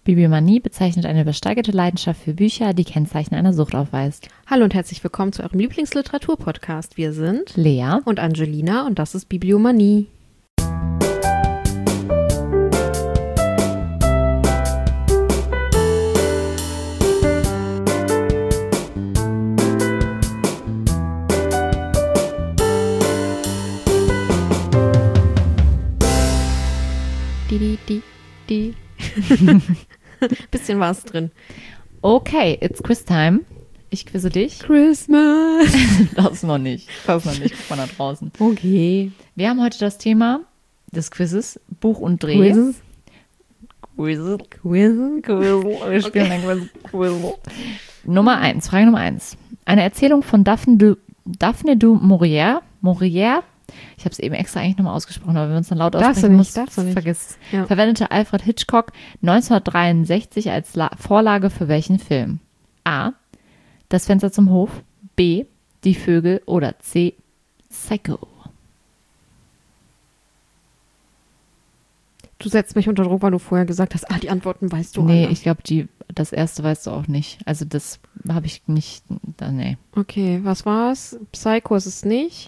Bibliomanie bezeichnet eine übersteigerte Leidenschaft für Bücher, die Kennzeichen einer Sucht aufweist. Hallo und herzlich willkommen zu eurem Lieblingsliteratur-Podcast. Wir sind Lea und Angelina und das ist Bibliomanie. Die. Bisschen was drin. Okay, it's Quiz Time. Ich quizze dich. Christmas. Das noch nicht. Guck mal da draußen. Okay. Wir haben heute das Thema des Quizzes, Buch und Dreh. Quiz. Wir spielen ein Quiz. Nummer 1, Frage Nummer 1. Eine Erzählung von Daphne du Maurier. Ich habe es eben extra eigentlich nochmal ausgesprochen, aber wenn man es dann laut aussprechen muss, vergiss. Ja. Verwendete Alfred Hitchcock 1963 als Vorlage für welchen Film? A. Das Fenster zum Hof. B. Die Vögel. Oder C. Psycho. Du setzt mich unter Druck, weil du vorher gesagt hast, die Antworten weißt du alle. Nee, ich glaube, das erste weißt du auch nicht. Also das habe ich nicht, nee. Okay, was war's? Psycho ist es nicht.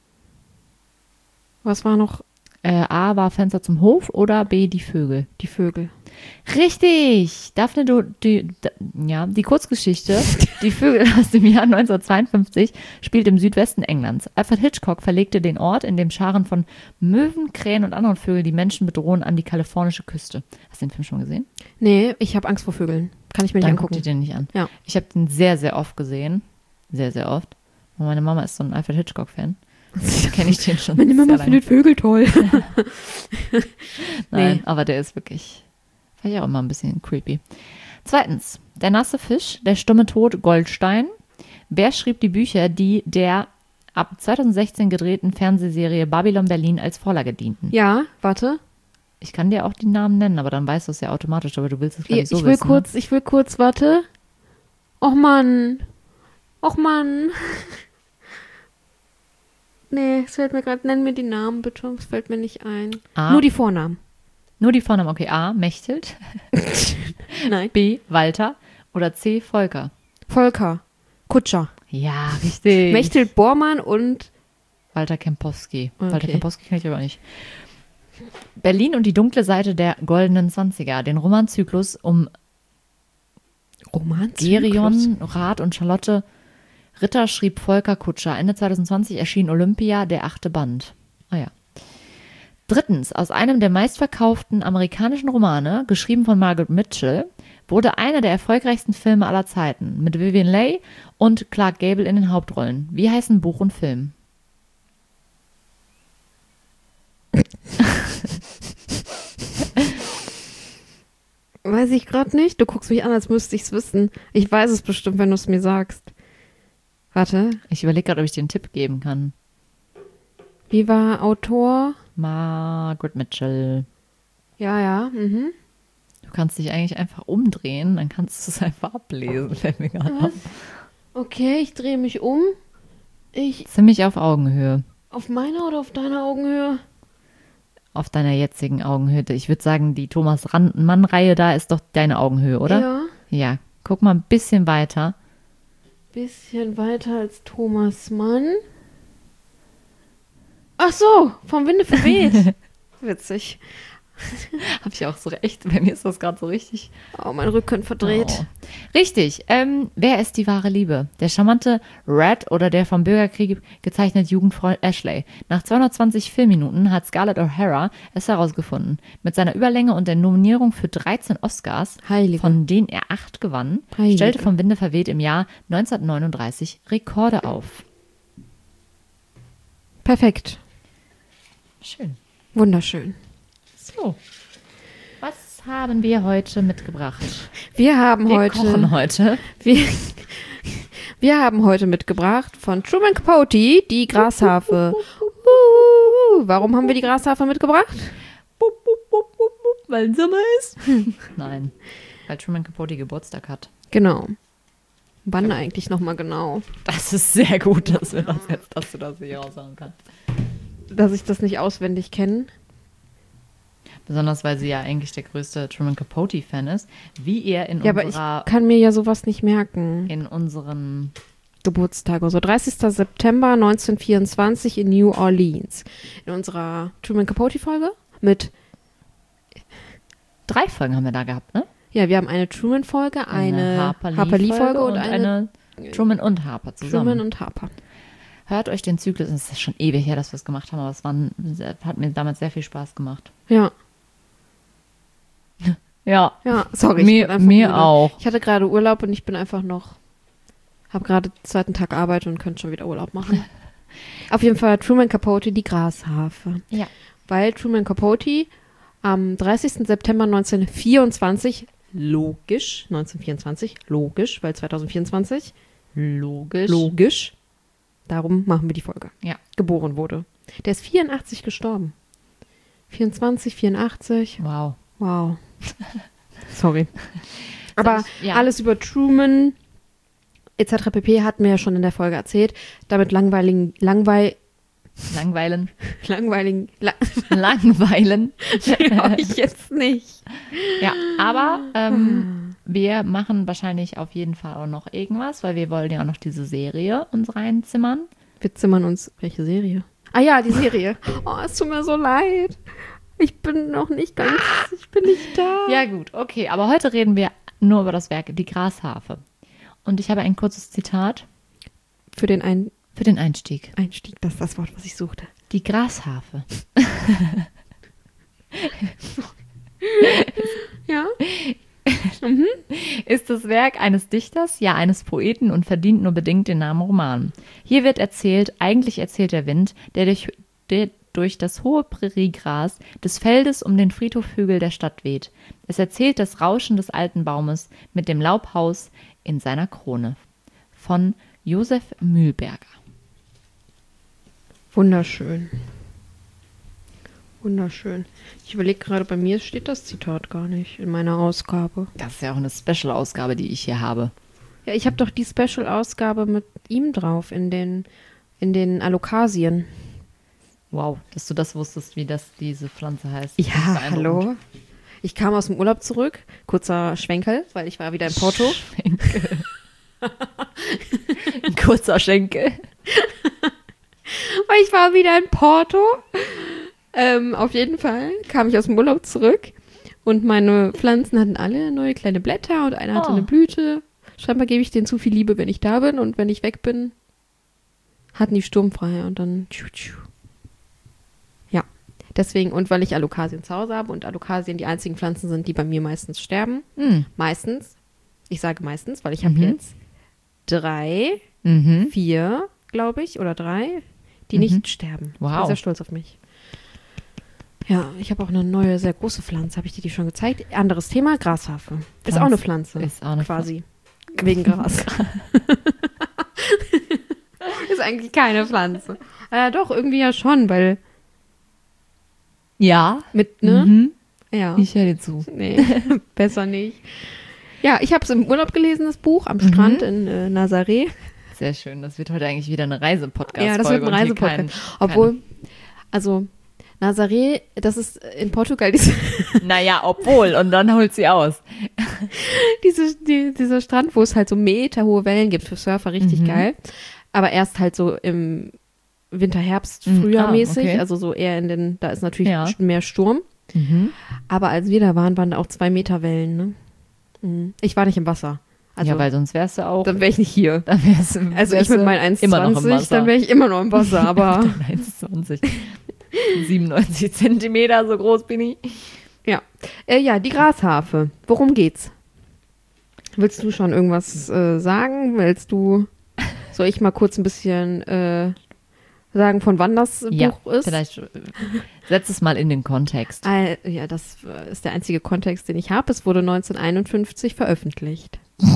Was war noch? A war Fenster zum Hof oder B die Vögel? Die Vögel. Richtig! Daphne, die Kurzgeschichte, die Vögel aus dem Jahr 1952, spielt im Südwesten Englands. Alfred Hitchcock verlegte den Ort, in dem Scharen von Möwen, Krähen und anderen Vögeln die Menschen bedrohen, an die kalifornische Küste. Hast du den Film schon gesehen? Nee, ich habe Angst vor Vögeln. Kann ich mir nicht angucken. Guck dir den nicht an. Ja. Ich habe den sehr, sehr oft gesehen. Sehr, sehr oft. Und meine Mama ist so ein Alfred Hitchcock-Fan. Kenne ich den schon. Meine Mama findet Vögel toll. Nein, nee. Aber der ist wirklich, fand ich auch immer ein bisschen creepy. Zweitens, der nasse Fisch, der stumme Tod, Goldstein. Wer schrieb die Bücher, die der ab 2016 gedrehten Fernsehserie Babylon Berlin als Vorlage dienten? Ja, warte. Ich kann dir auch die Namen nennen, aber dann weißt du es ja automatisch, aber du willst es gleich so wissen. Ich will kurz, warte. Och Mann. Nee, es fällt mir gerade, nenn mir die Namen bitte, es fällt mir nicht ein. Nur die Vornamen. Nur die Vornamen, okay. A, Mechthild. Nein. B, Walter. Oder C, Volker. Volker. Kutscher. Ja, richtig. Mechthild Bormann und Walter Kempowski. Okay. Walter Kempowski kann ich aber nicht. Berlin und die dunkle Seite der goldenen Zwanziger. Den Romanzyklus um Gerion, Rath und Charlotte Ritter schrieb Volker Kutscher. Ende 2020 erschien Olympia, der 8. Band. Ah ja. Drittens, aus einem der meistverkauften amerikanischen Romane, geschrieben von Margaret Mitchell, wurde einer der erfolgreichsten Filme aller Zeiten, mit Vivien Leigh und Clark Gable in den Hauptrollen. Wie heißen Buch und Film? Weiß ich gerade nicht. Du guckst mich an, als müsste ich es wissen. Ich weiß es bestimmt, wenn du es mir sagst. Warte. Ich überlege gerade, ob ich dir einen Tipp geben kann. Wie war Autor? Margaret Mitchell. Ja. Mhm. Du kannst dich eigentlich einfach umdrehen, dann kannst du es einfach ablesen, fällt mir gerade auf. Okay, ich drehe mich um. Ziemlich auf Augenhöhe. Auf meiner oder auf deiner Augenhöhe? Auf deiner jetzigen Augenhöhe. Ich würde sagen, die Thomas-Mann-Reihe da ist doch deine Augenhöhe, oder? Ja. Ja, guck mal ein bisschen weiter. Bisschen weiter als Thomas Mann. Ach so, vom Winde verweht. Witzig. Habe ich auch so recht. Bei mir ist das gerade so richtig. Oh, mein Rücken verdreht. Oh. Richtig. Wer ist die wahre Liebe? Der charmante Red oder der vom Bürgerkrieg gezeichnete Jugendfreund Ashley? Nach 220 Filmminuten hat Scarlett O'Hara es herausgefunden. Mit seiner Überlänge und der Nominierung für 13 Oscars, von denen er 8 gewann, stellte Vom Winde verweht im Jahr 1939 Rekorde auf. Perfekt. Schön. Wunderschön. So, was haben wir heute mitgebracht? Wir kochen heute. Wir haben heute mitgebracht von Truman Capote die Grasharfe. Warum haben wir die Grasharfe mitgebracht? Weil Sommer ist. Nein, weil Truman Capote Geburtstag hat. Genau. Wann eigentlich nochmal genau? Das ist sehr gut, dass du das nicht raushauen kannst. Dass ich das nicht auswendig kenne. Besonders, weil sie ja eigentlich der größte Truman Capote-Fan ist. Wie ihr in Ja, aber ich kann mir ja sowas nicht merken. in unseren Geburtstag. Also 30. September 1924 in New Orleans. In unserer Truman Capote-Folge mit, 3 Folgen haben wir da gehabt, ne? ja, wir haben eine Truman-Folge, eine Harper Lee-Folge und eine Truman und Harper zusammen. Truman und Harper. Hört euch den Zyklus, es ist schon ewig her, dass wir es gemacht haben, aber hat mir damals sehr viel Spaß gemacht. Ja, Ja, ja, sorry. ich mir, bin einfach mir müde. auch. Ich hatte gerade Urlaub und ich bin einfach noch, habe gerade den 2. Tag Arbeit und könnte schon wieder Urlaub machen. Auf jeden Fall Truman Capote, die Grasharfe. Ja. Weil Truman Capote am 30. September 1924, logisch, weil 2024, Logisch. darum machen wir die Folge, Ja. geboren wurde. Der ist 84 gestorben. 24, 84, Wow. wow. Sorry. Aber Ja. alles über Truman etc. pp. Hatten wir ja schon in der Folge erzählt. Damit Langweilen. langweiligen ich jetzt nicht. Ja, aber wir machen wahrscheinlich auf jeden Fall auch noch irgendwas, weil wir wollen ja auch noch diese Serie uns reinzimmern. Wir zimmern uns, welche Serie? Ah ja, die Serie. Oh, es tut mir so leid. Ich bin noch nicht ganz, ich bin nicht da. Ja gut, okay, aber heute reden wir nur über das Werk Die Grasharfe. Und ich habe ein kurzes Zitat Für den für den Einstieg. Einstieg, das ist das Wort, was ich suchte. Die Grasharfe Ja? ist das Werk eines Dichters, ja eines Poeten und verdient nur bedingt den Namen Roman. Hier wird erzählt, eigentlich erzählt der Wind, der durch das hohe Präriegras des Feldes um den Friedhofhügel der Stadt weht. Es erzählt das Rauschen des alten Baumes mit dem Laubhaus in seiner Krone. Von Josef Mühlberger. Wunderschön. Wunderschön. Ich überlege gerade, bei mir steht das Zitat gar nicht in meiner Ausgabe. Das ist ja auch eine Special-Ausgabe, die ich hier habe. Ja, ich habe doch die Special-Ausgabe mit ihm drauf in den Alokasien. Wow, dass du das wusstest, wie das diese Pflanze heißt. Ja, hallo. Ich kam aus dem Urlaub zurück, kurzer Schwenkel, weil ich war wieder in Porto. Schenkel. Ein kurzer Schenkel. Weil ich war wieder in Porto. Auf jeden Fall kam ich aus dem Urlaub zurück und meine Pflanzen hatten alle neue kleine Blätter und eine hatte eine Blüte. Scheinbar gebe ich denen zu viel Liebe, wenn ich da bin, und wenn ich weg bin, hatten die sturmfrei und dann ja, deswegen, und weil ich Alokasien zu Hause habe und Alokasien die einzigen Pflanzen sind, die bei mir meistens sterben. Meistens. Ich sage meistens, weil ich habe jetzt 3, 4, glaube ich, oder 3, die nicht sterben. Wow. Ich bin sehr stolz auf mich. Ja, ich habe auch eine neue, sehr große Pflanze. Habe ich dir die schon gezeigt? Anderes Thema, Grasharfe. Ist auch eine Pflanze. Ist auch eine quasi. Wegen Gras. Ist eigentlich keine Pflanze. Doch, irgendwie ja schon, weil Ja. mit, ne? Ja. Ich höre dir zu. Nee, besser nicht. Ja, ich habe es im Urlaub gelesen, das Buch, am Strand in Nazaré. Sehr schön. Das wird heute eigentlich wieder eine Reisepodcast-Folge. Ja, das wird ein Reisepodcast. Obwohl, also Nazaré, das ist in Portugal Naja, obwohl. Und dann holt sie aus. dieser Strand, wo es halt so meterhohe Wellen gibt für Surfer, richtig geil. Aber erst halt so im Winter, Herbst, Frühjahr mäßig. Okay. Also so eher da ist natürlich mehr Sturm. Aber als wir da waren da auch 2 Meter Wellen, ne? Ich war nicht im Wasser. Also, ja, weil sonst wärst du auch. dann wäre ich nicht hier. Dann Also ich mit meinen 1,20, dann wäre ich immer noch im Wasser, aber 1,20. 97 Zentimeter, so groß bin ich. ja. Ja, die Grasharfe. Worum geht's? Willst du schon irgendwas sagen? Soll ich mal kurz ein bisschen sagen, von wann das Buch ist? Vielleicht setz es mal in den Kontext. Ja, das ist der einzige Kontext, den ich habe. Es wurde 1951 veröffentlicht.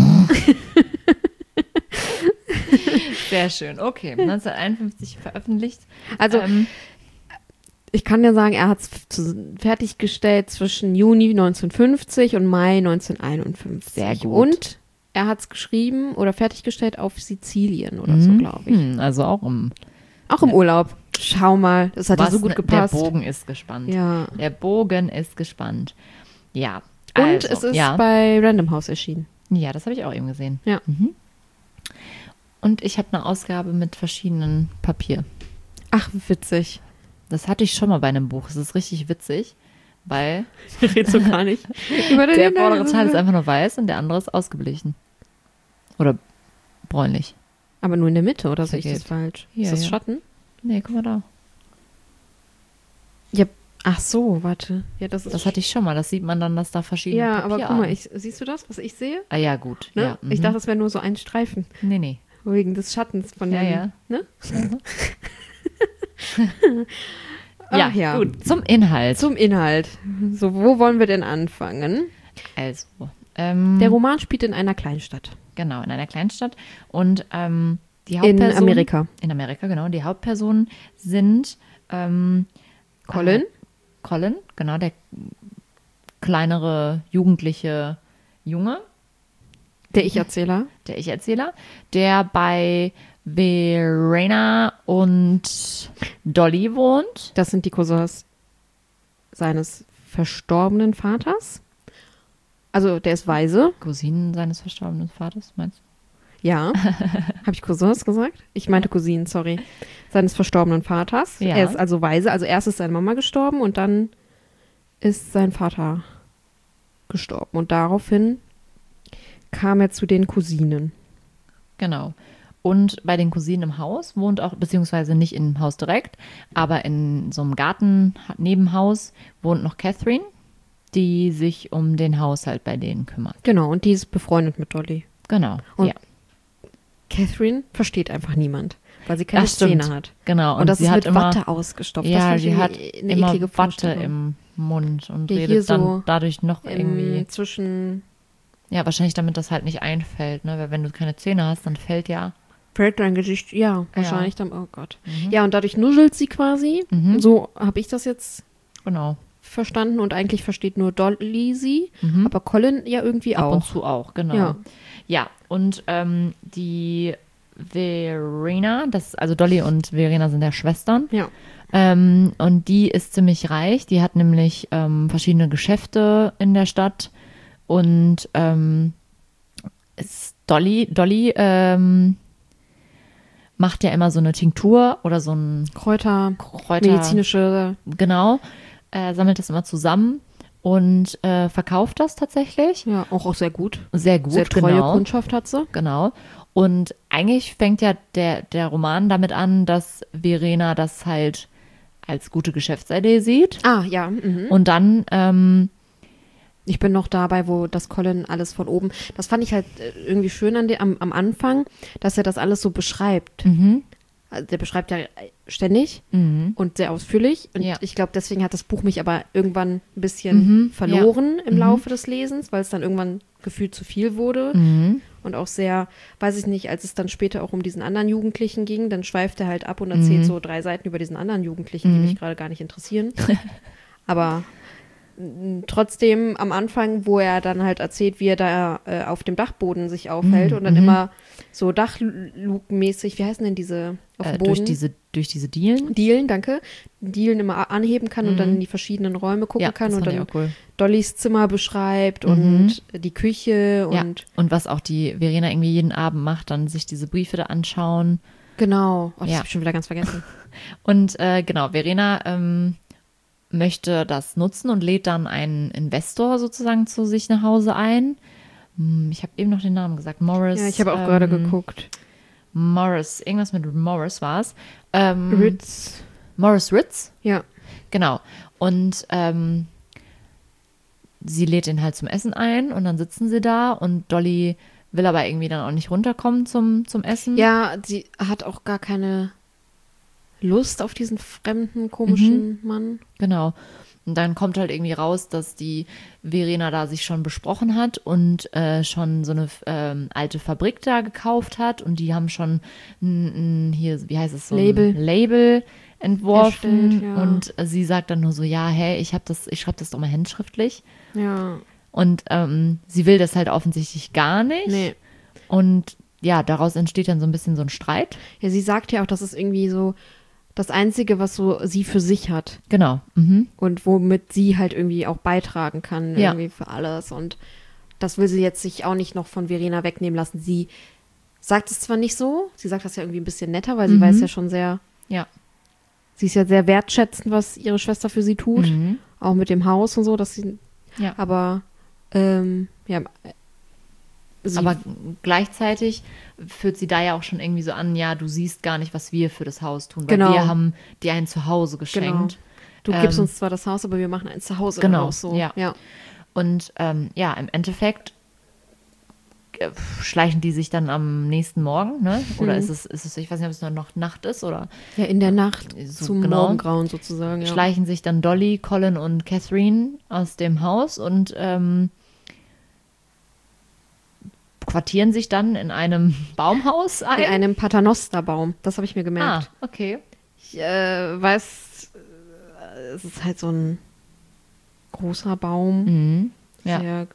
Sehr schön. Okay, 1951 veröffentlicht. Also, ich kann ja sagen, er hat es fertiggestellt zwischen Juni 1950 und Mai 1951. Sehr gut. Und er hat es geschrieben oder fertiggestellt auf Sizilien oder so, glaube ich. Also auch im Auch im Urlaub. Schau mal, das hat ja so gut gepasst. Der Bogen ist gespannt. Ja. Der Bogen ist gespannt. Ja. Und es ist bei Random House erschienen. Ja, das habe ich auch eben gesehen. Ja. Mhm. Und ich habe eine Ausgabe mit verschiedenen Papier. Ach, witzig. Das hatte ich schon mal bei einem Buch. Es ist richtig witzig, weil Redst du gar nicht. der vordere Teil ist einfach nur weiß und der andere ist ausgeblichen. Oder bräunlich. Aber nur in der Mitte, oder sehe ich Vergeht. das falsch? Ja, ist das ja. Schatten? Nee, guck mal da. Ja. Ach so, warte. Ja, das ist. Das hatte ich schon mal. Das sieht man dann, dass da verschiedene Ja, aber guck mal, Papierarten- siehst du das, was ich sehe? Ah ja, gut. Ne? Ja, Ich mhm. dachte, das wäre nur so ein Streifen. Nee. Wegen des Schattens von Ja, dem. ja. Ne? Ja, Ach ja. gut. Zum Inhalt. Zum Inhalt. So, wo wollen wir denn anfangen? Also, Der Roman spielt in einer Kleinstadt. genau, in einer Kleinstadt. Und die In Hauptperson... Amerika. In Amerika, genau. Die Hauptpersonen sind Colin? Colin, genau, der kleinere jugendliche Junge, Der Ich-Erzähler. der Ich-Erzähler, der bei Verena und Dolly wohnt. Das sind die Cousins seines verstorbenen Vaters. Also, der ist weise. Cousinen seines verstorbenen Vaters, meinst du? Ja. Habe ich Cousins gesagt? Ich meinte Cousinen, sorry. Seines verstorbenen Vaters. Ja. Er ist also weise. Also erst ist seine Mama gestorben und dann ist sein Vater gestorben. Und daraufhin kam er zu den Cousinen. Genau. Und bei den Cousinen im Haus wohnt auch, beziehungsweise nicht im Haus direkt, aber in so einem Garten-Nebenhaus wohnt noch Catherine, die sich um den Haushalt bei denen kümmert. Genau, und die ist befreundet mit Dolly. Genau. Und ja. Catherine versteht einfach niemand, weil sie keine Das stimmt. Zähne hat. Genau. Und das sie ist hat mit immer, Watte ausgestopft. Ja, das sie finde hat ich eine immer eklige Watte Vorstellung. im Mund und Ja, hier redet dann so dadurch noch irgendwie. Zwischen Ja, wahrscheinlich damit das halt nicht einfällt, ne? Weil wenn du keine Zähne hast, dann fällt ja. fällt dein Gesicht, ja, wahrscheinlich dann, oh Gott. Mhm. Ja, und dadurch nuschelt sie quasi. Mhm. So habe ich das jetzt Genau. verstanden und eigentlich versteht nur Dolly sie, Mhm. aber Colin ja irgendwie Ab und auch. zu auch, genau. Ja. Ja, und die Verena, also Dolly und Verena sind ja Schwestern. Ja. Und die ist ziemlich reich. Die hat nämlich verschiedene Geschäfte in der Stadt. Und Dolly macht ja immer so eine Tinktur oder so ein Kräuter, Kräuter. medizinische, Genau. Sammelt das immer zusammen und verkauft das tatsächlich. ja, auch sehr gut. Sehr gut, Sehr treue genau. Kundschaft hat sie. Genau. Und eigentlich fängt ja der Roman damit an, dass Verena das halt als gute Geschäftsidee sieht. Ah, ja. Mhm. Und dann, Ich bin noch dabei, wo das Colin alles von oben. Das fand ich halt irgendwie schön am Anfang, dass er das alles so beschreibt. Also der beschreibt ja ständig und sehr ausführlich. Und Ja. ich glaube, deswegen hat das Buch mich aber irgendwann ein bisschen verloren im Laufe des Lesens, weil es dann irgendwann gefühlt zu viel wurde. Und auch sehr, weiß ich nicht, als es dann später auch um diesen anderen Jugendlichen ging, dann schweift er halt ab und erzählt so 3 Seiten über diesen anderen Jugendlichen, die mich gerade gar nicht interessieren. Aber trotzdem am Anfang, wo er dann halt erzählt, wie er da auf dem Dachboden sich aufhält und dann immer so Dachlukenmäßig, wie heißen denn diese auf dem Boden? durch diese Dielen. Dielen, danke. Dielen immer anheben kann und dann in die verschiedenen Räume gucken kann das und fand ich dann auch cool. Dollys Zimmer beschreibt und die Küche Ja. und Und was auch die Verena irgendwie jeden Abend macht, dann sich diese Briefe da anschauen. genau. Oh, das Ja. habe ich schon wieder ganz vergessen. Und genau, Verena möchte das nutzen und lädt dann einen Investor sozusagen zu sich nach Hause ein. Ich habe eben noch den Namen gesagt, Morris. Ja, ich habe auch gerade geguckt. Morris, irgendwas mit Morris war es. Ritz. Morris Ritz, Ja. genau. Und sie lädt ihn halt zum Essen ein und dann sitzen sie da und Dolly will aber irgendwie dann auch nicht runterkommen zum Essen. Ja, sie hat auch gar keine Lust auf diesen fremden, komischen Mann. Genau. Und dann kommt halt irgendwie raus, dass die Verena da sich schon besprochen hat und schon so eine alte Fabrik da gekauft hat und die haben schon hier, wie heißt es so? Label. Ein Label entworfen. Erstellt, ja. Und sie sagt dann nur so, ja, hey, ich schreibe das doch mal handschriftlich. Ja. Und sie will das halt offensichtlich gar nicht. Nee. Und ja, daraus entsteht dann so ein bisschen so ein Streit. Ja, sie sagt ja auch, dass es irgendwie so das Einzige, was so sie für sich hat. Genau. Und womit sie halt irgendwie auch beitragen kann, Ja. irgendwie für alles. Und das will sie jetzt sich auch nicht noch von Verena wegnehmen lassen. Sie sagt es zwar nicht so, sie sagt das ja irgendwie ein bisschen netter, weil sie weiß ja schon sehr, Ja. sie ist ja sehr wertschätzend, was ihre Schwester für sie tut. Auch mit dem Haus und so, dass sie, Ja. aber, ja. Sie, Aber gleichzeitig führt sie da ja auch schon irgendwie so an, ja, du siehst gar nicht, was wir für das Haus tun, weil Genau. wir haben dir ein Zuhause geschenkt. du gibst uns zwar das Haus, aber wir machen ein Zuhause Genau, daraus. So. ja. Ja. Und ja, im Endeffekt schleichen die sich dann am nächsten Morgen, ne? Oder ist es, ich weiß nicht, ob es nur noch Nacht ist oder Ja, in der Nacht So, zum genau. Morgengrauen sozusagen. Ja. schleichen sich dann Dolly, Colin und Catherine aus dem Haus und quartieren sich dann in einem Baumhaus ein. In einem Paternosterbaum. Das habe ich mir gemerkt. Okay. Ich weiß, es ist halt so ein großer Baum. Mhm. Ja. Sehr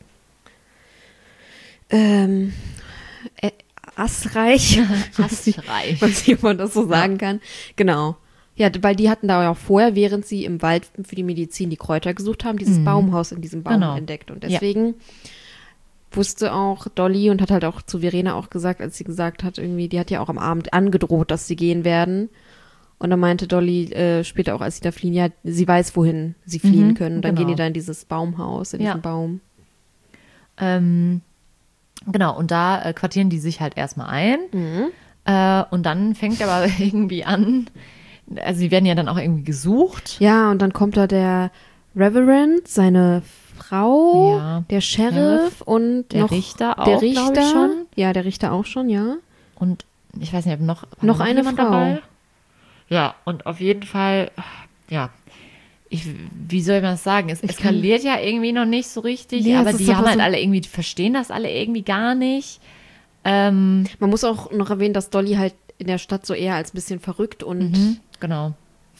assreich. Hassreich. Was jemand das so sagen kann. Genau. Ja, weil die hatten da ja auch vorher, während sie im Wald für die Medizin die Kräuter gesucht haben, dieses Baumhaus in diesem Baum Genau. entdeckt. Und deswegen wusste auch Dolly und hat halt auch zu Verena auch gesagt, als sie gesagt hat, irgendwie, die hat ja auch am Abend angedroht, dass sie gehen werden. Und dann meinte Dolly später auch, als sie da fliehen, ja, sie weiß, wohin sie fliehen können. Und dann genau. gehen die da in dieses Baumhaus, in Ja. diesen Baum. Genau, und da quartieren die sich halt erstmal ein. Und dann fängt aber irgendwie an, also sie werden ja dann auch irgendwie gesucht. Ja, und dann kommt da der Reverend, seine Frau, Ja. der Sheriff und Der noch Richter auch, der glaub ich, Richter. schon. Ja, der Richter auch schon, ja. Und ich weiß nicht, ob war Noch da eine jemand Frau. dabei? Ja, und auf jeden Fall, ja, wie soll man das sagen? Es eskaliert ja irgendwie noch nicht so richtig, Nee, aber es ist die aber haben halt so- alle irgendwie, die verstehen das alle irgendwie gar nicht. Man muss auch noch erwähnen, dass Dolly halt in der Stadt so eher als ein bisschen verrückt und Genau.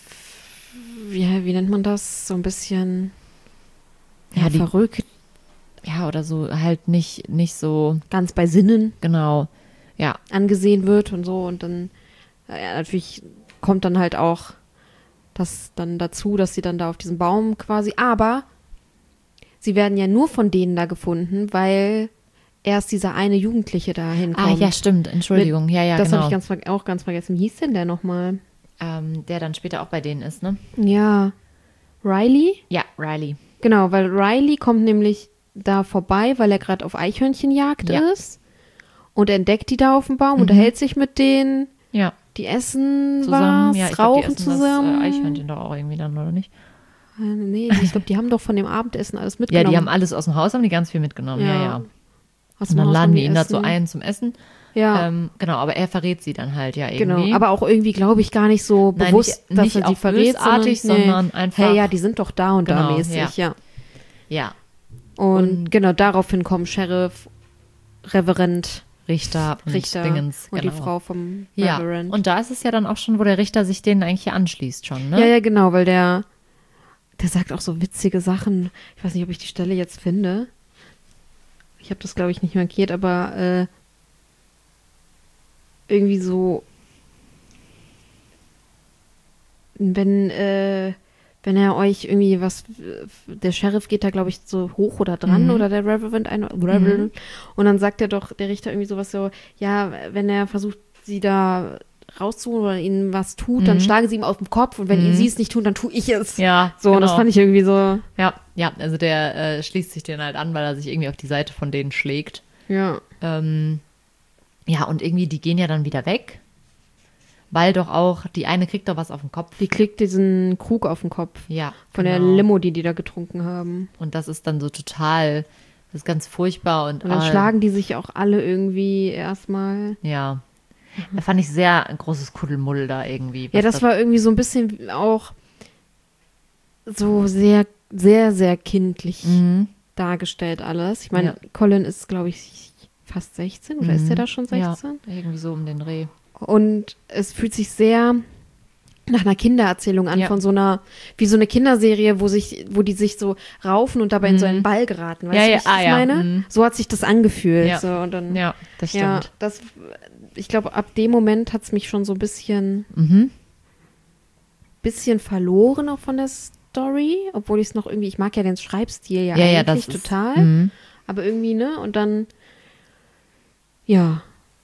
wie nennt man das? So ein bisschen Ja, die- verrückt, Ja, oder so halt nicht so, ganz bei Sinnen genau. Ja, angesehen wird und so. Und dann, ja, natürlich kommt dann halt auch das dann dazu, dass sie dann da auf diesem Baum quasi, aber sie werden ja nur von denen da gefunden, weil erst dieser eine Jugendliche da hinkommt. ja, stimmt, Entschuldigung. Ja, Das genau. habe ich auch ganz vergessen. Wie hieß denn der nochmal? Der dann später auch bei denen ist, ne? Ja, Riley? Ja, Riley. Genau, weil Riley kommt nämlich da vorbei, weil er gerade auf Eichhörnchenjagd Ja. ist und entdeckt die da auf dem Baum, unterhält sich mit denen, Ja, die essen zusammen. was, Ja, ich glaub, die rauchen essen zusammen. das Eichhörnchen doch auch irgendwie dann, oder nicht? Nee, ich glaube, die haben doch von dem Abendessen alles Ja, mitgenommen. die haben alles aus dem Haus, haben die ganz viel mitgenommen. Ja, ja. Aus Und dem dann Haus laden haben die ihn dazu essen. ein zum Essen. Ja, Genau, aber er verrät sie dann halt ja irgendwie. genau. Aber auch irgendwie, glaube ich, gar nicht so Nein, bewusst, nicht- dass nicht er sie auch verrät, bösartig, sondern einfach- Hey, ja, die sind doch da und da Genau, mäßig, ja. Ja, Und genau, daraufhin kommen Sheriff, Reverend, Richter und Richter Dingens. und genau. die Frau vom Ja, Reverend. und da ist es ja dann auch schon, wo der Richter sich denen eigentlich hier anschließt schon, ne? Ja, ja, genau, weil der sagt auch so witzige Sachen. Ich weiß nicht, ob ich die Stelle jetzt finde. Ich habe das, glaube ich, nicht markiert, aber irgendwie so, wenn er euch irgendwie was, der Sheriff geht da, glaube ich, so hoch oder dran oder der Reverend, und dann sagt er doch, der Richter irgendwie sowas so, ja, wenn er versucht, sie da rauszuholen oder ihnen was tut, dann schlage sie ihm auf den Kopf und wenn sie es nicht tun, dann tue ich es. Ja, So, und das genau. fand ich irgendwie so, Ja, also der schließt sich denen halt an, weil er sich irgendwie auf die Seite von denen schlägt. ja. Ja, und irgendwie, die gehen ja dann wieder weg, weil doch auch, die eine kriegt doch was auf den Kopf. Die kriegt diesen Krug auf den Kopf Ja, von genau. der Limo, die da getrunken haben. Und das ist dann so total, das ist ganz furchtbar. Und Und dann schlagen die sich auch alle irgendwie erstmal. Ja, da fand ich sehr ein großes Kuddelmuddel da irgendwie. Ja, was das war irgendwie so ein bisschen auch so sehr, sehr, sehr kindlich dargestellt alles. Ich meine, Ja. Colin ist, glaube ich, fast 16 oder ist er da schon 16? Ja, irgendwie so um den Dreh. Und es fühlt sich sehr nach einer Kindererzählung an, Ja. von so einer, wie so eine Kinderserie, wo die sich so raufen und dabei in so einen Ball geraten. Weißt Ja, du, ja, was ich ja. meine? Mhm. So hat sich das angefühlt. Ja. So, und dann, Ja, das ja, stimmt. ich glaube, ab dem Moment hat es mich schon so ein bisschen bisschen verloren auch von der Story, obwohl ich es noch irgendwie, ich mag ja den Schreibstil ja eigentlich das total, ist, aber irgendwie, ne, und dann, ja.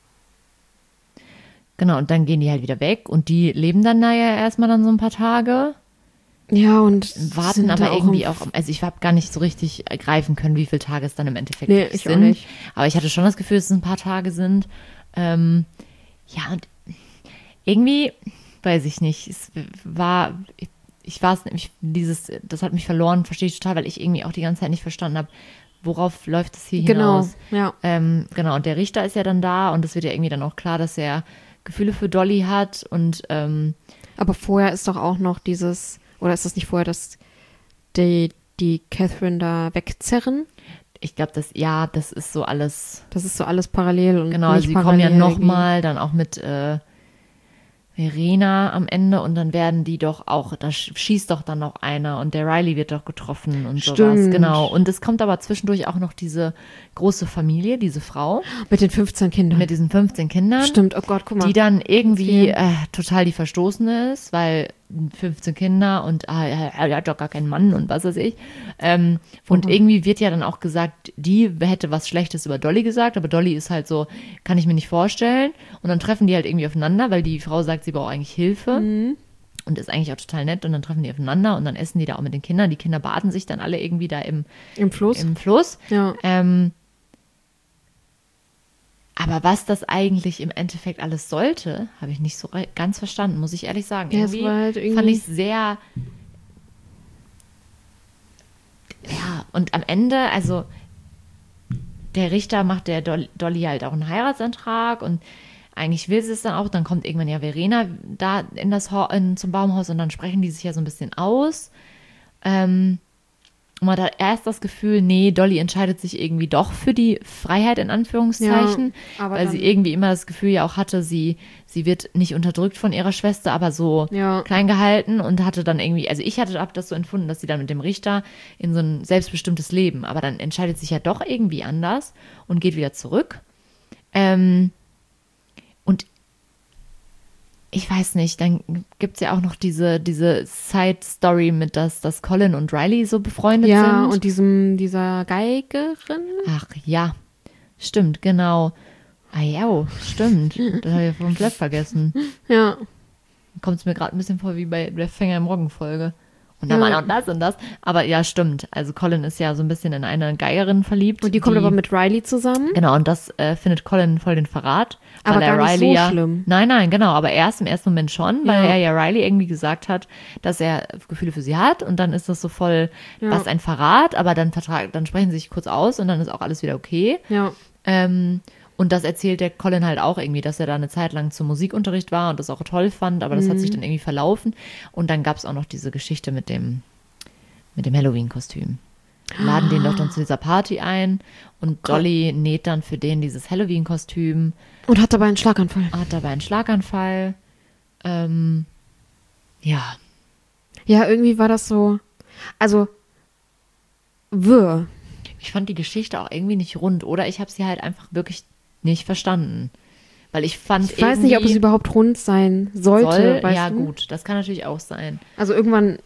Genau, und dann gehen die halt wieder weg und die leben dann da ja erstmal dann so ein paar Tage. Ja, und Warten aber irgendwie auch, also ich habe gar nicht so richtig greifen können, wie viele Tage es dann im Endeffekt ich sind. auch nicht. Aber ich hatte schon das Gefühl, dass es ein paar Tage sind. Ja, und irgendwie, weiß ich nicht, es war, ich war es nämlich, das hat mich verloren, verstehe ich total, weil ich irgendwie auch die ganze Zeit nicht verstanden habe, worauf läuft es hier hinaus. Ja. Genau, und der Richter ist ja dann da und es wird ja irgendwie dann auch klar, dass er Gefühle für Dolly hat und aber vorher ist doch auch noch dieses, oder ist das nicht vorher, dass die Catherine da wegzerren? ich glaube, das ist so alles. Das ist so alles parallel und Genau, nicht also sie kommen ja nochmal, dann auch mit Verena am Ende und dann werden die doch auch, da schießt doch dann noch einer und der Riley wird doch getroffen und sowas. Stimmt. Genau. Und es kommt aber zwischendurch auch noch diese große Familie, diese Frau. Mit den 15 Kindern. Mit diesen 15 Kindern. Stimmt, oh Gott, guck mal. Die dann irgendwie total die Verstoßene ist, weil 15 Kinder und er hat doch gar keinen Mann und was weiß ich. Und irgendwie wird ja dann auch gesagt, die hätte was Schlechtes über Dolly gesagt, aber Dolly ist halt so, kann ich mir nicht vorstellen. Und dann treffen die halt irgendwie aufeinander, weil die Frau sagt, sie braucht eigentlich Hilfe. Und ist eigentlich auch total nett. Und dann treffen die aufeinander und dann essen die da auch mit den Kindern. Die Kinder baden sich dann alle irgendwie da im Fluss. Ja. Aber was das eigentlich im Endeffekt alles sollte, habe ich nicht so ganz verstanden, muss ich ehrlich sagen. Ja, es war halt irgendwie fand ich sehr. Ja, und am Ende, also der Richter macht der Dolly halt auch einen Heiratsantrag und eigentlich will sie es dann auch. Dann kommt irgendwann ja Verena da zum Baumhaus und dann sprechen die sich ja so ein bisschen aus. Und man hat erst das Gefühl, nee, Dolly entscheidet sich irgendwie doch für die Freiheit in Anführungszeichen, aber weil sie irgendwie immer das Gefühl ja auch hatte, sie wird nicht unterdrückt von ihrer Schwester, aber so klein gehalten und hatte dann irgendwie, also ich habe das so empfunden, dass sie dann mit dem Richter in so ein selbstbestimmtes Leben, aber dann entscheidet sich ja doch irgendwie anders und geht wieder zurück. Und ich weiß nicht, dann gibt es ja auch noch diese Side-Story mit, dass Colin und Riley so befreundet sind. Ja, und dieser Geigerin. Ach ja, stimmt, genau. Ah ja, stimmt. Das habe ich komplett vergessen. Ja. Kommt es mir gerade ein bisschen vor wie bei der Fänger im Roggen-Folge. Und da war noch das und das. Aber ja, stimmt. Also Colin ist ja so ein bisschen in eine Geigerin verliebt. Und die kommt aber mit Riley zusammen. Genau, und das findet Colin voll den Verrat. Aber weil gar nicht Riley so schlimm. Nein, genau. Aber erst im ersten Moment schon, weil er ja Riley irgendwie gesagt hat, dass er Gefühle für sie hat. Und dann ist das so voll, was ein Verrat. Aber dann sprechen sie sich kurz aus und dann ist auch alles wieder okay. Ja. Und das erzählt der Colin halt auch irgendwie, dass er da eine Zeit lang zum Musikunterricht war und das auch toll fand, aber das hat sich dann irgendwie verlaufen. Und dann gab es auch noch diese Geschichte mit dem Halloween-Kostüm. Laden den doch dann zu dieser Party ein und Dolly näht dann für den dieses Halloween-Kostüm. Und hat dabei einen Schlaganfall. Ja. Ja, irgendwie war das so, also wirr. Ich fand die Geschichte auch irgendwie nicht rund oder ich habe sie halt einfach wirklich nicht verstanden. Weil ich weiß nicht, ob es überhaupt rund sein sollte. Ja, gut, das kann natürlich auch sein. Also irgendwann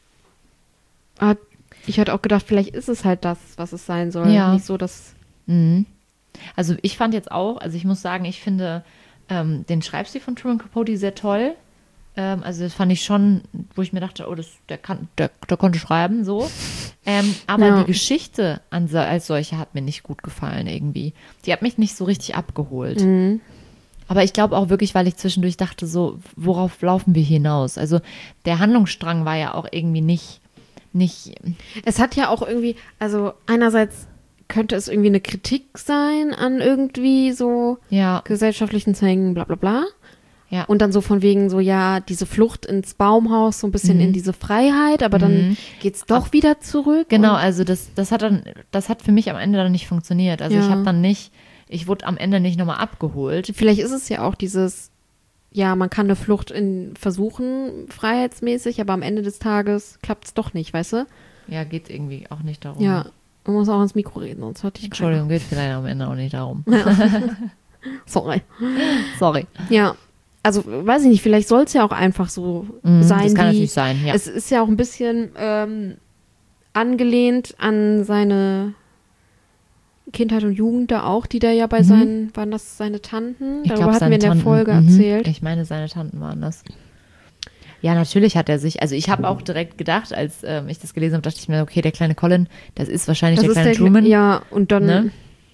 ich hatte auch gedacht, vielleicht ist es halt das, was es sein soll. Ja. Nicht so, dass. Also ich fand jetzt auch, also ich muss sagen, ich finde den Schreibstil von Truman Capote sehr toll. Also das fand ich schon, wo ich mir dachte, oh, der konnte schreiben, so. Aber die Geschichte als solche hat mir nicht gut gefallen irgendwie. Die hat mich nicht so richtig abgeholt. Aber ich glaube auch wirklich, weil ich zwischendurch dachte, so, worauf laufen wir hinaus? Also der Handlungsstrang war ja auch irgendwie nicht. Es hat ja auch irgendwie, also einerseits könnte es irgendwie eine Kritik sein an irgendwie so gesellschaftlichen Zwängen, bla bla bla. Ja. Und dann so von wegen so, ja, diese Flucht ins Baumhaus, so ein bisschen in diese Freiheit, aber dann geht's doch wieder zurück. Genau, also das hat für mich am Ende dann nicht funktioniert. Also ich wurde am Ende nicht nochmal abgeholt. Vielleicht ist es ja auch dieses, ja, man kann eine Flucht versuchen, freiheitsmäßig, aber am Ende des Tages klappt's doch nicht, weißt du? Ja, geht irgendwie auch nicht darum. Ja, man muss auch ins Mikro reden, sonst hört dich Entschuldigung, geht vielleicht am Ende auch nicht darum. Sorry. Sorry. Ja. also weiß ich nicht, vielleicht soll es ja auch einfach so sein. Das kann natürlich sein, ja. Es ist ja auch ein bisschen angelehnt an seine Kindheit und Jugend da auch, die da ja bei waren das seine Tanten? Darüber hatten wir in der Folge erzählt. Ich meine, seine Tanten waren das. Ja, natürlich hat er sich, also ich habe auch direkt gedacht, als ich das gelesen habe, dachte ich mir, okay, der kleine Colin, das ist wahrscheinlich der kleine Truman. Ja, und dann, ne?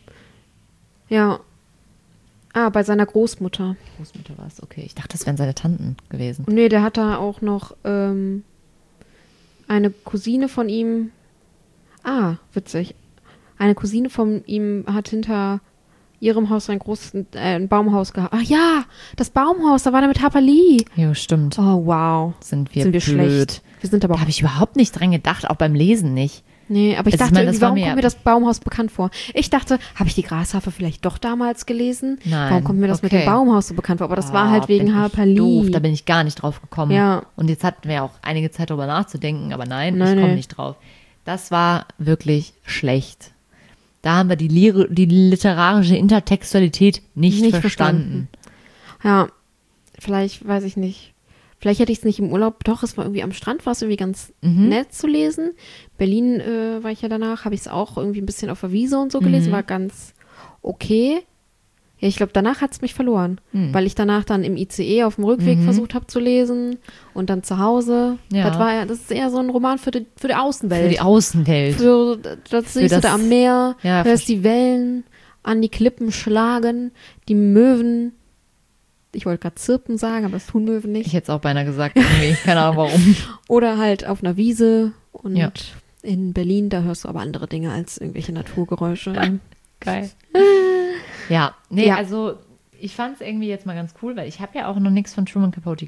Ja. Bei seiner Großmutter. Großmutter war es, okay. Ich dachte, das wären seine Tanten gewesen. Und nee, der hat da auch noch eine Cousine von ihm. Witzig. Eine Cousine von ihm hat hinter ihrem Haus ein Baumhaus gehabt. Ach ja, das Baumhaus, da war der mit Harper Lee. Jo, stimmt. Oh, wow. Sind wir blöd. Schlecht. Wir sind aber da habe ich überhaupt nicht dran gedacht, auch beim Lesen nicht. Nee, aber ich Also dachte, ich meine, warum kommt mir das Baumhaus bekannt vor? Ich dachte, habe ich die Grasharfe vielleicht doch damals gelesen? Nein. Warum kommt mir das mit dem Baumhaus so bekannt vor? Aber das war halt wegen Harper Lee. Doof, da bin ich gar nicht drauf gekommen. Ja. Und jetzt hatten wir auch einige Zeit darüber nachzudenken, aber nein, ich komme nicht drauf. Das war wirklich schlecht. Da haben wir die literarische Intertextualität nicht verstanden. Ja, vielleicht, weiß ich nicht. Vielleicht hätte ich es nicht im Urlaub, doch, es war irgendwie am Strand, war es irgendwie ganz nett zu lesen. Berlin war ich ja danach, habe ich es auch irgendwie ein bisschen auf der Wiese und so gelesen, war ganz okay. Ja, ich glaube, danach hat es mich verloren, weil ich danach dann im ICE auf dem Rückweg versucht habe zu lesen und dann zu Hause. Ja. Das ist eher so ein Roman für die Außenwelt. Für die Außenwelt. Das siehst du da am Meer, hörst die Wellen an die Klippen schlagen, die Möwen. Ich wollte gerade Zirpen sagen, aber das tun Möwen nicht. Ich hätte es auch beinahe gesagt, irgendwie. Keine Ahnung warum. Oder halt auf einer Wiese und in Berlin, da hörst du aber andere Dinge als irgendwelche Naturgeräusche. Geil. Ja, also ich fand es irgendwie jetzt mal ganz cool, weil ich habe ja auch noch nichts von Truman Capote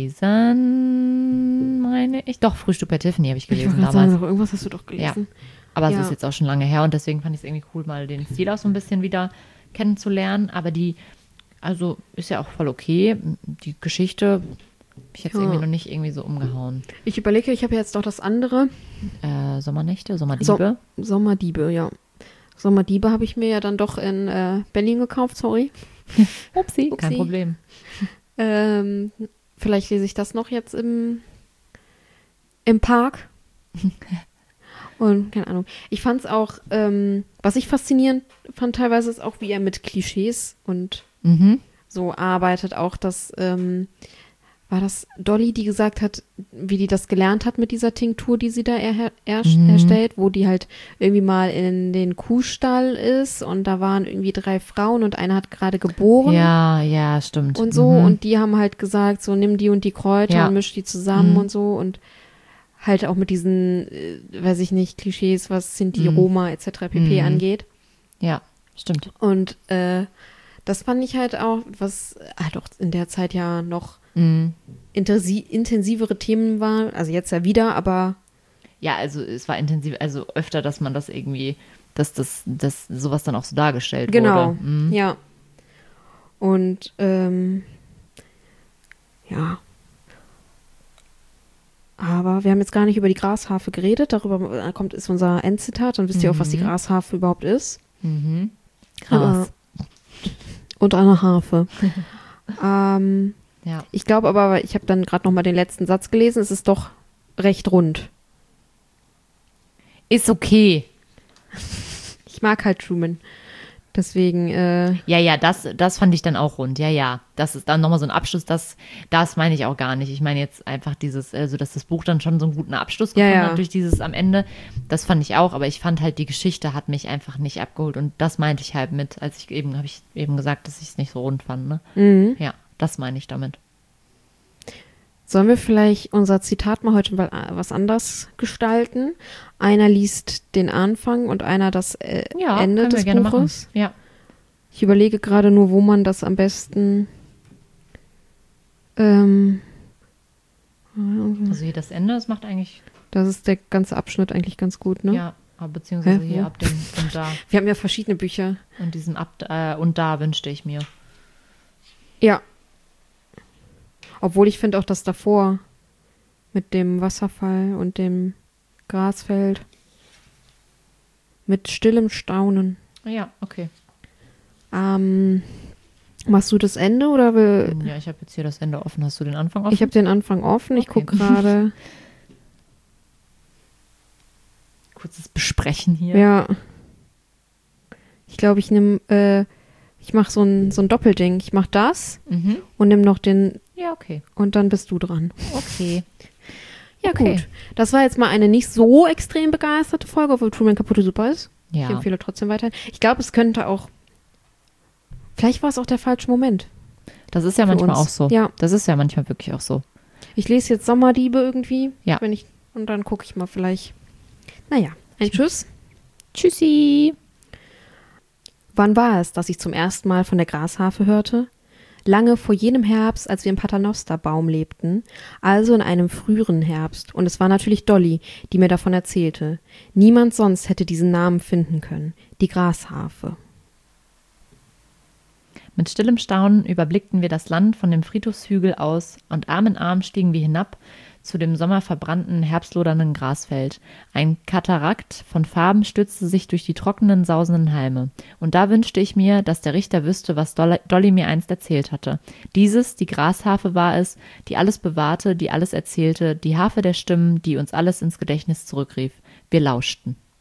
gelesen, meine ich. Doch, Frühstück bei Tiffany habe ich gelesen damals. Sagen, irgendwas hast du doch gelesen. Ja. Aber es ist jetzt auch schon lange her und deswegen fand ich es irgendwie cool, mal den Stil auch so ein bisschen wieder kennenzulernen. Aber also ist ja auch voll okay. Die Geschichte, ich jetzt irgendwie noch nicht irgendwie so umgehauen. Ich überlege, ich habe jetzt doch das andere. Sommerdiebe? Sommerdiebe, ja. Sommerdiebe habe ich mir ja dann doch in Berlin gekauft, sorry. Upsi, kein Problem. Vielleicht lese ich das noch jetzt im Park. Und keine Ahnung. Ich fand es auch, was ich faszinierend fand teilweise, ist auch, wie er mit Klischees und so arbeitet. Auch das, war das Dolly, die gesagt hat, wie die das gelernt hat mit dieser Tinktur, die sie da erstellt, wo die halt irgendwie mal in den Kuhstall ist und da waren irgendwie 3 Frauen und eine hat gerade geboren. Ja, stimmt. Und so, und die haben halt gesagt, so nimm die und die Kräuter und misch die zusammen und so und halt auch mit diesen, weiß ich nicht, Klischees, was Sinti, Roma etc. pp. Angeht. Ja, stimmt. Und das fand ich halt auch, was halt auch in der Zeit ja noch intensivere Themen waren, also jetzt ja wieder, aber ja, also es war intensiv, also öfter, dass man das irgendwie, dass sowas dann auch so dargestellt wurde. Genau, ja. Und ja. Aber wir haben jetzt gar nicht über die Grasharfe geredet, darüber ist unser Endzitat, dann wisst ihr auch, was die Grasharfe überhaupt ist. Gras. Und eine Harfe. Ja. Ich glaube aber, ich habe dann gerade noch mal den letzten Satz gelesen, es ist doch recht rund. Ist okay. Ich mag halt Truman. Deswegen, Ja, das fand ich dann auch rund. Ja. Das ist dann nochmal so ein Abschluss, das meine ich auch gar nicht. Ich meine jetzt einfach dieses, also dass das Buch dann schon so einen guten Abschluss gefunden hat durch dieses am Ende. Das fand ich auch, aber ich fand halt, die Geschichte hat mich einfach nicht abgeholt und das meinte ich halt mit, habe ich eben gesagt, dass ich es nicht so rund fand, ne? Ja, das meine ich damit. Sollen wir vielleicht unser Zitat mal heute was anders gestalten? Einer liest den Anfang und einer das Ende des Buches. Ja. Ich überlege gerade nur, wo man das am besten also hier das Ende, das macht eigentlich... Das ist der ganze Abschnitt eigentlich ganz gut, ne? Ja, beziehungsweise hier ab dem und da. Wir haben ja verschiedene Bücher. Und diesen und da wünschte ich mir. Ja. Obwohl ich finde auch das davor mit dem Wasserfall und dem Grasfeld mit stillem Staunen. Ja, okay. Machst du das Ende oder will... Ja, ich habe jetzt hier das Ende offen. Hast du den Anfang offen? Ich habe den Anfang offen. Ich Okay. gucke gerade. Kurzes Besprechen hier. Ja. Ich glaube, ich mache so ein Doppelding. Ich mache das Mhm. und nehme noch den Ja, okay. und dann bist du dran. Okay. Ja, Okay. gut. Das war jetzt mal eine nicht so extrem begeisterte Folge, obwohl Truman Capote super ist. Ich Ja. empfehle trotzdem weiter. Ich glaube, es könnte auch, vielleicht war es auch der falsche Moment. Das ist ja Für manchmal uns. auch so. Ja. Das ist ja manchmal wirklich auch so. Ich lese jetzt Sommerdiebe irgendwie. Ja. Und dann gucke ich mal vielleicht. Naja, ein Tschüss. Tschüssi. Wann war es, dass ich zum ersten Mal von der Grasharfe hörte? Lange vor jenem Herbst, als wir im Paternosterbaum lebten, also in einem früheren Herbst. Und es war natürlich Dolly, die mir davon erzählte. Niemand sonst hätte diesen Namen finden können. Die Grasharfe. Mit stillem Staunen überblickten wir das Land von dem Friedhofshügel aus und Arm in Arm stiegen wir hinab zu dem sommerverbrannten, herbstlodernden Grasfeld. Ein Katarakt von Farben stürzte sich durch die trockenen, sausenden Halme. Und da wünschte ich mir, dass der Richter wüsste, was Dolly mir einst erzählt hatte. Die Grasharfe war es, die alles bewahrte, die alles erzählte, die Harfe der Stimmen, die uns alles ins Gedächtnis zurückrief. Wir lauschten.